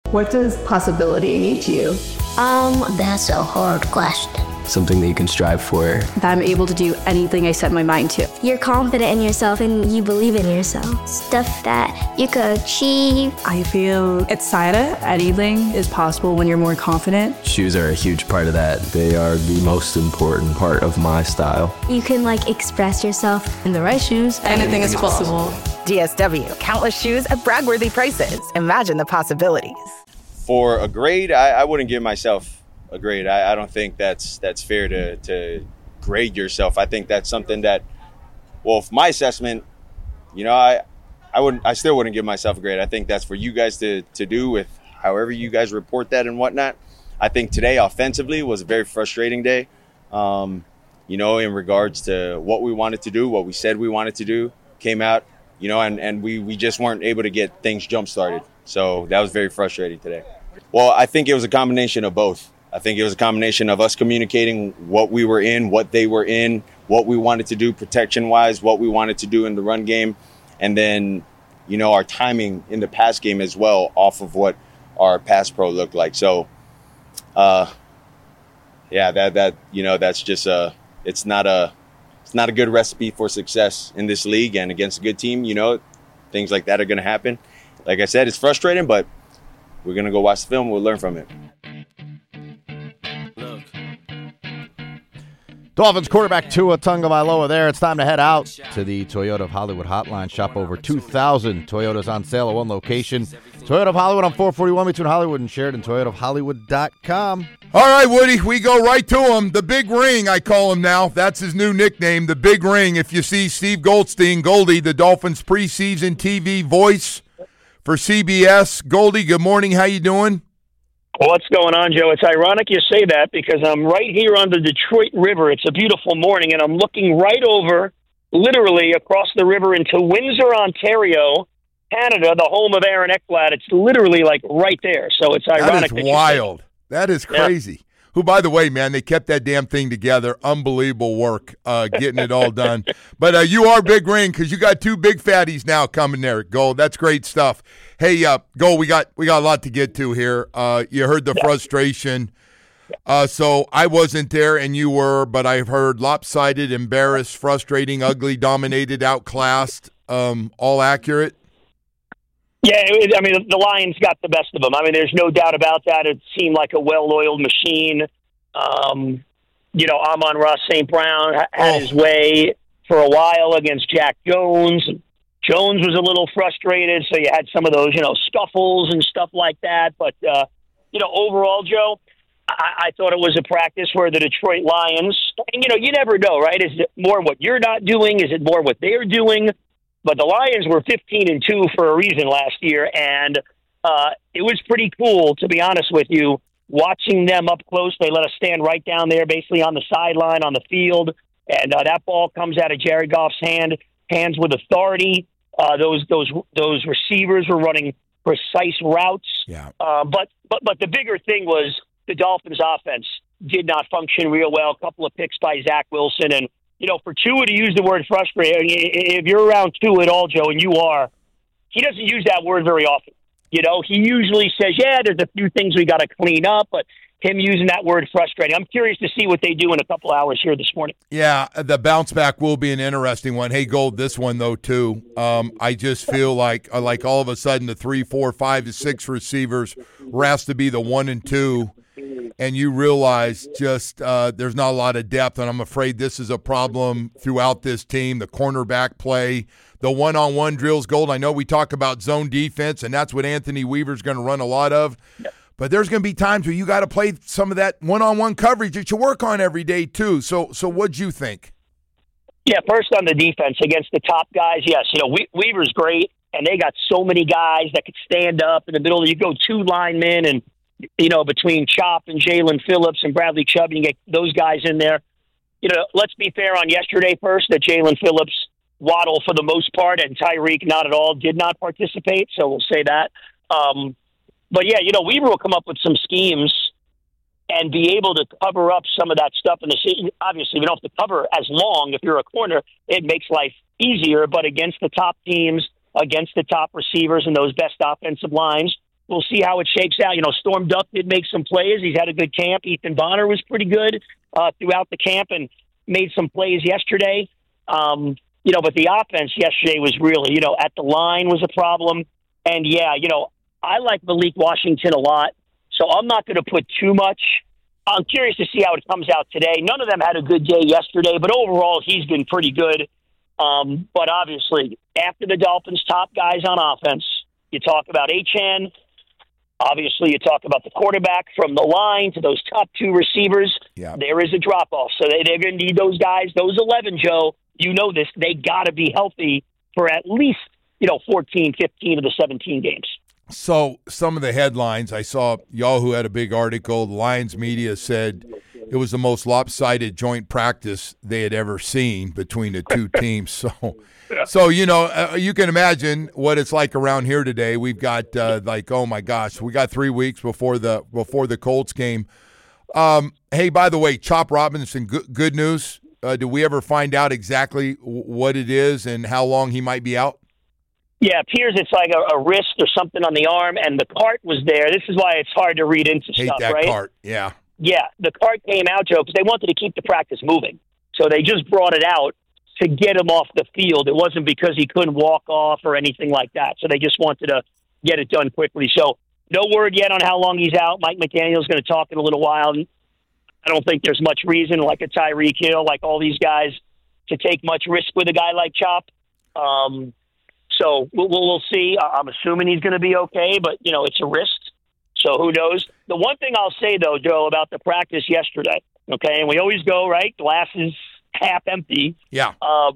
What does possibility mean to you? That's a hard question. Something that you can strive for. That I'm able to do anything I set my mind to. You're confident in yourself and you believe in yourself. Stuff that you could achieve. I feel excited. Anything is possible when you're more confident. Shoes are a huge part of that. They are the most important part of my style. You can express yourself. In the right shoes, anything is possible. DSW, countless shoes at brag-worthy prices. Imagine the possibilities. For a grade, I wouldn't give myself a grade. I don't think that's fair to grade yourself. I think that's something that, well, for my assessment, I still wouldn't give myself a grade. I think that's for you guys to do with however you guys report that and whatnot. I think today offensively was a very frustrating day. In regards to what we wanted to do, what we said we wanted to do, came out, and we just weren't able to get things jump started. So that was very frustrating today. Well, I think it was a combination of both. I think it was a combination of us communicating what we were in, what they were in, what we wanted to do protection-wise, what we wanted to do in the run game, and then, our timing in the pass game as well off of what our pass pro looked like. So, that's just it's not a good recipe for success in this league and against a good team. Things like that are going to happen. Like I said, it's frustrating, but we're going to go watch the film. We'll learn from it. Dolphins quarterback Tua Tagovailoa there. It's time to head out to the Toyota of Hollywood hotline. Shop over 2,000 Toyotas on sale at one location. Toyota of Hollywood on 441 between Hollywood and Sheridan. ToyotaofHollywood.com. All right, Woody, we go right to him. The Big Ring, I call him now. That's his new nickname, the Big Ring. If you see Steve Goldstein, Goldie, the Dolphins preseason TV voice for CBS. Goldie, good morning. How you doing? What's going on, Joe? It's ironic you say that because I'm right here on the Detroit River. It's a beautiful morning, and I'm looking right over, literally across the river into Windsor, Ontario, Canada, the home of Aaron Ekblad. It's literally right there. So it's ironic. That is wild. That is crazy. Yeah. Who, by the way, man, they kept that damn thing together. Unbelievable work getting it all done. But you are Big Ring because you got two big fatties now coming there, Gold. That's great stuff. Hey, Gold, we got a lot to get to here. You heard the frustration. So I wasn't there and you were, but I've heard lopsided, embarrassed, frustrating, ugly, dominated, outclassed, all accurate. Yeah, the Lions got the best of them. There's no doubt about that. It seemed like a well-oiled machine. Amon-Ra St. Brown had his way for a while against Jack Jones. Jones was a little frustrated, so you had some of those, scuffles and stuff like that. But, overall, Joe, I thought it was a practice where the Detroit Lions, and, you never know, right? Is it more what you're not doing? Is it more what they're doing? But the Lions were 15-2 for a reason last year, and it was pretty cool, to be honest with you, watching them up close. They let us stand right down there, basically on the sideline, on the field, and that ball comes out of Jared Goff's hands with authority. Those receivers were running precise routes. Yeah. But the bigger thing was the Dolphins' offense did not function real well. A couple of picks by Zach Wilson, and for Tua to use the word frustrating, if you're around Tua at all, Joe, and you are, he doesn't use that word very often. He usually says, there's a few things we got to clean up, but him using that word frustrating. I'm curious to see what they do in a couple hours here this morning. Yeah, the bounce back will be an interesting one. Hey, Gold, this one, though, too. I just feel like all of a sudden the 3, 4, 5, 6 receivers has to be the 1 and 2. And you realize just there's not a lot of depth, and I'm afraid this is a problem throughout this team, the cornerback play, the one-on-one drills, Gold. I know we talk about zone defense, and that's what Anthony Weaver's going to run a lot of. Yep. But there's going to be times where you got to play some of that one-on-one coverage that you work on every day too. So what'd you think? Yeah, first on the defense against the top guys, yes. Weaver's great, and they got so many guys that could stand up in the middle. You go 2 linemen and between Chop and Jalen Phillips and Bradley Chubb, you get those guys in there. Let's be fair on yesterday first, that Jalen Phillips, Waddle for the most part, and Tyreek not at all, did not participate, so we'll say that. But yeah, Weaver will come up with some schemes and be able to cover up some of that stuff in the season. Obviously, we don't have to cover as long if you're a corner. It makes life easier, but against the top teams, against the top receivers and those best offensive lines, we'll see how it shakes out. Storm Duck did make some plays. He's had a good camp. Ethan Bonner was pretty good throughout the camp and made some plays yesterday. But the offense yesterday was really, at the line was a problem. And, I like Malik Washington a lot, so I'm not going to put too much. I'm curious to see how it comes out today. None of them had a good day yesterday, but overall he's been pretty good. But obviously, after the Dolphins' top guys on offense, you talk about Achane. Obviously, you talk about the quarterback from the line to those top two receivers. Yeah. There is a drop-off. So they're going to need those guys. Those 11, Joe, you know this, they got to be healthy for at least, 14, 15 of the 17 games. So some of the headlines, I saw Yahoo had a big article. The Lions media said it was the most lopsided joint practice they had ever seen between the two teams. So you can imagine what it's like around here today. We've got oh my gosh, we got 3 weeks before the Colts game. Hey, by the way, Chop Robinson, good news. Do we ever find out exactly what it is and how long he might be out? Yeah, it appears it's like a wrist or something on the arm, and the cart was there. This is why it's hard to read into Hate stuff, that right? Cart, yeah. Yeah, the cart came out, Joe, because they wanted to keep the practice moving. So they just brought it out to get him off the field. It wasn't because he couldn't walk off or anything like that. So they just wanted to get it done quickly. So no word yet on how long he's out. Mike McDaniel's going to talk in a little while. I don't think there's much reason, like a Tyreek Hill, like all these guys, to take much risk with a guy like Chop. So we'll see. I'm assuming he's going to be okay, but, it's a risk. So who knows? The one thing I'll say, though, Joe, about the practice yesterday, okay, and we always go, right, glass is half empty. Yeah. I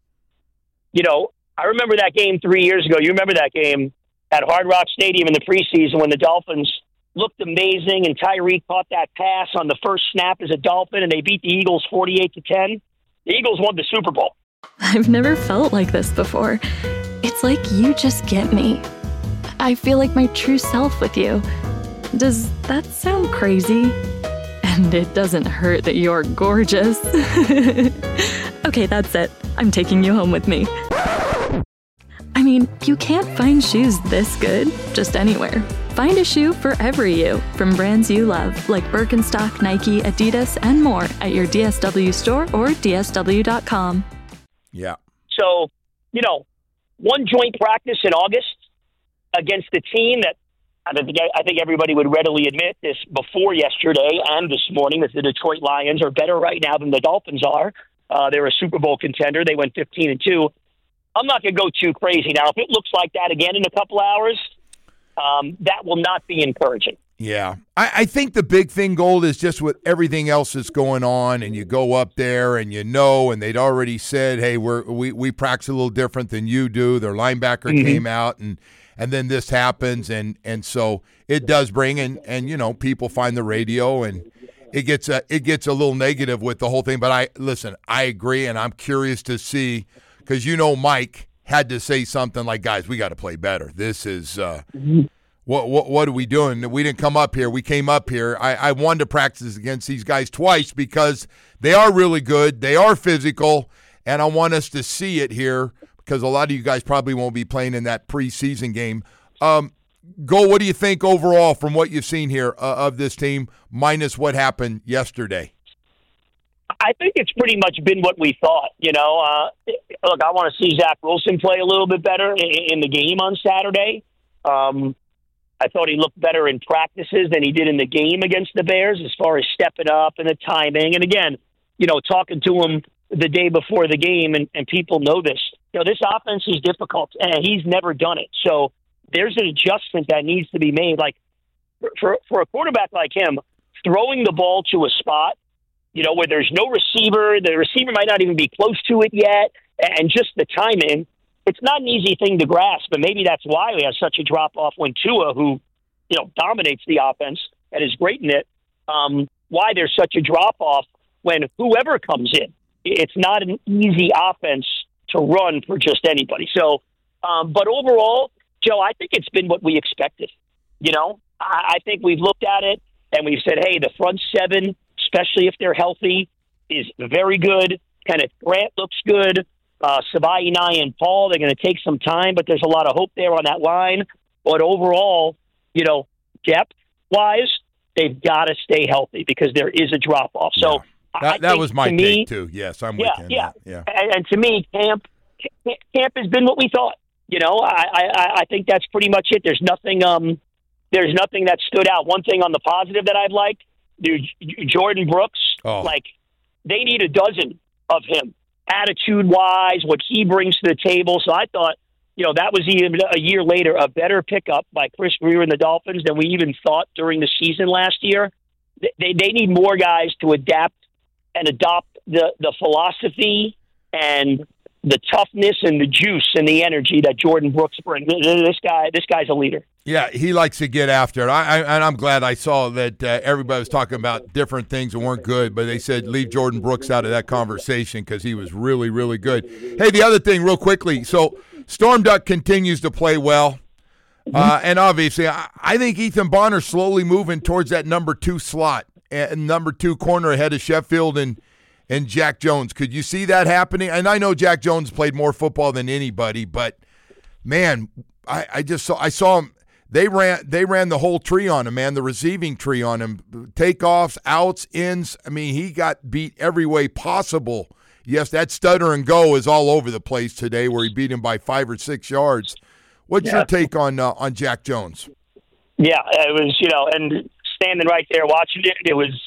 remember that game 3 years ago. You remember that game at Hard Rock Stadium in the preseason when the Dolphins looked amazing and Tyreek caught that pass on the first snap as a Dolphin and they beat the Eagles 48-10. The Eagles won the Super Bowl. I've never felt like this before. It's like you just get me. I feel like my true self with you. Does that sound crazy? And it doesn't hurt that you're gorgeous. Okay, that's it. I'm taking you home with me. I mean, you can't find shoes this good just anywhere. Find a shoe for every you from brands you love, like Birkenstock, Nike, Adidas, and more at your DSW store or DSW.com. Yeah. So, one joint practice in August against the team that I think everybody would readily admit this before yesterday and this morning that the Detroit Lions are better right now than the Dolphins are. They're a Super Bowl contender. They went 15-2. I'm not going to go too crazy now. If it looks like that again in a couple hours, that will not be encouraging. Yeah. I think the big thing, Gold, is just with everything else that's going on, and you go up there and and they'd already said, hey, we practice a little different than you do. Their linebacker came out, and then this happens, and so it does bring and people find the radio, and it gets a little negative with the whole thing. But I agree, and I'm curious to see, because Mike had to say something like, guys, we got to play better. This is what are we doing? We didn't come up here. We came up here. I wanted to practice against these guys twice because they are really good. They are physical, and I want us to see it here because a lot of you guys probably won't be playing in that preseason game. What do you think overall from what you've seen here of this team minus what happened yesterday? I think it's pretty much been what we thought. Look, I want to see Zach Wilson play a little bit better in the game on Saturday. I thought he looked better in practices than he did in the game against the Bears as far as stepping up and the timing. And again, talking to him the day before the game, and people know this. This offense is difficult, and he's never done it. So there's an adjustment that needs to be made. Like for a quarterback like him, throwing the ball to a spot, where there's no receiver, the receiver might not even be close to it yet, and just the timing, it's not an easy thing to grasp. But maybe that's why we have such a drop-off when Tua, who, dominates the offense and is great in it, why there's such a drop-off when whoever comes in. It's not an easy offense to run for just anybody. So, but overall, Joe, I think it's been what we expected. I think we've looked at it and we've said, hey, the front seven, especially if they're healthy, is very good. Kenneth Grant looks good. Savai, and Paul, they're going to take some time, but there's a lot of hope there on that line. But overall, depth-wise, they've got to stay healthy because there is a drop-off. So that was my take, too. Yes, I'm with you. Yeah. And to me, camp has been what we thought. I think that's pretty much it. There's nothing that stood out. One thing on the positive that I've liked, dude, Jordan Brooks, they need a dozen of him, attitude-wise, what he brings to the table. So I thought, that was even a year later a better pickup by Chris Greer and the Dolphins than we even thought during the season last year. They need more guys to adapt and adopt the philosophy and the toughness and the juice and the energy that Jordan Brooks brings. This guy's a leader. Yeah, he likes to get after it. And I'm glad I saw that everybody was talking about different things that weren't good, but they said leave Jordan Brooks out of that conversation because he was really, really good. Hey, the other thing real quickly. So Storm Duck continues to play well. And obviously, I think Ethan Bonner slowly moving towards that number 2 slot, and number 2 corner ahead of Sheffield and Jack Jones. Could you see that happening? And I know Jack Jones played more football than anybody, but man, I saw him. They ran the whole tree on him, man, the receiving tree on him. Takeoffs, outs, ins. I mean, he got beat every way possible. Yes, that stutter and go is all over the place today where he beat him by 5 or 6 yards. What's your take on Jack Jones? Yeah, it was, and standing right there watching it, it was,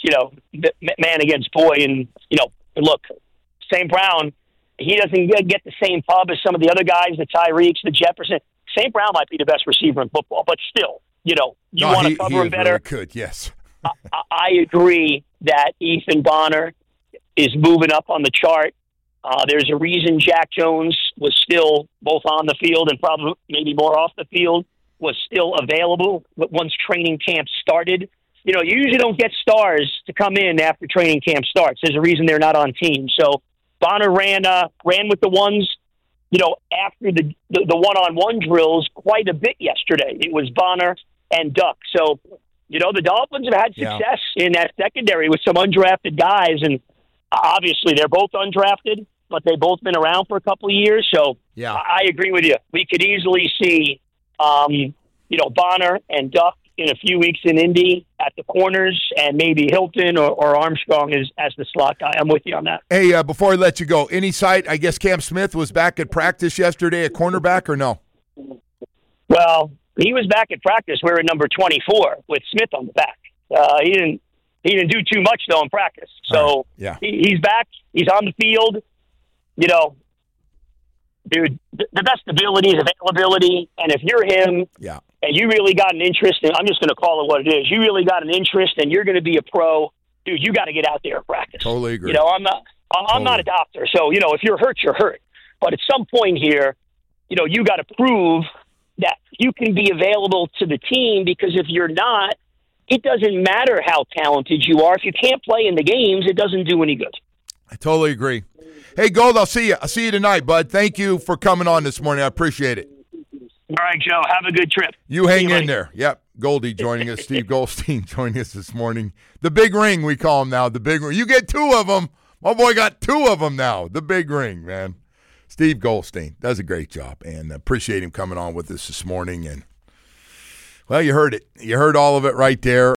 man against boy. And, look, St. Brown, he doesn't get the same pub as some of the other guys, the Tyreeks, the Jefferson. St. Brown might be the best receiver in football, but still, you want to cover him better. Really good, yes. I agree that Ethan Bonner is moving up on the chart. There's a reason Jack Jones was still both on the field and probably maybe more off the field, was still available once training camp started. You usually don't get stars to come in after training camp starts. There's a reason they're not on teams. So Bonner ran with the ones, after the one-on-one drills quite a bit yesterday. It was Bonner and Duck. So, the Dolphins have had success in that secondary with some undrafted guys, and obviously they're both undrafted, but they've both been around for a couple of years. So I agree with you. We could easily see, Bonner and Duck in a few weeks in Indy at the corners, and maybe Hilton or Armstrong as the slot guy. I'm with you on that. Hey, before I let you go, any sight, I guess Cam Smith was back at practice yesterday at cornerback or no? Well, he was back at practice. We're at number 24 with Smith on the back. He didn't do too much, though, in practice. So he's back. He's on the field. Dude, the best ability is availability. And if you're him and you really got an interest, and I'm just going to call it what it is, you really got an interest and you're going to be a pro, dude, you got to get out there and practice. Totally agree. I'm not a doctor. So, if you're hurt, you're hurt. But at some point here, you got to prove that you can be available to the team, because if you're not, it doesn't matter how talented you are. If you can't play in the games, it doesn't do any good. I totally agree. Hey, Gold, I'll see you. I'll see you tonight, bud. Thank you for coming on this morning. I appreciate it. All right, Joe. Have a good trip. You hang in there. Yep. Goldie joining us. Steve Goldstein joining us this morning. The Big Ring, we call him now. The Big Ring. You get 2 of them. My boy got 2 of them now. The Big Ring, man. Steve Goldstein does a great job, and appreciate him coming on with us this morning. And, well, you heard it. You heard all of it right there.